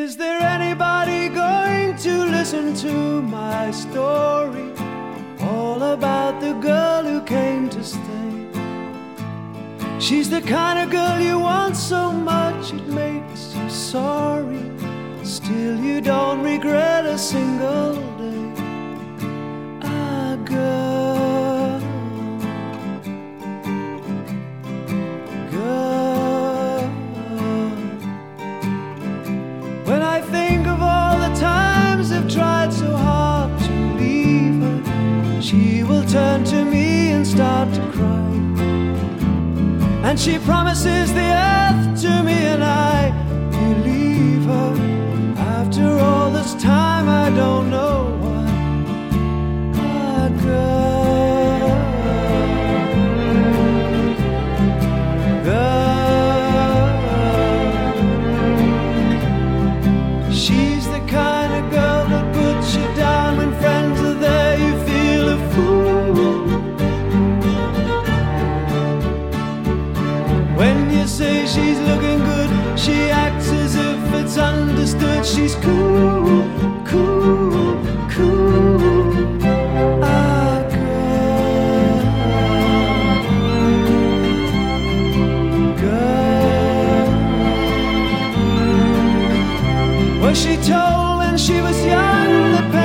Is there anybody going to listen to my story? All about the girl who came to stay. She's the kind of girl you want so much it makes you sorry. Still you don't regret a single day. Ah, girl, girl. When I think of all the times I've tried so hard to leave her, she will turn to me and start to cry. And she promises the earth to me, and I believe her. After all this time, I don't know why. Ah, girl, girl. She's the kind of girl that puts you down when friends are there. You feel a fool. When you say she's looking good, she acts as if it's understood. She's cool, cool, cool. Ah, girl, girl. Was she told when she was young that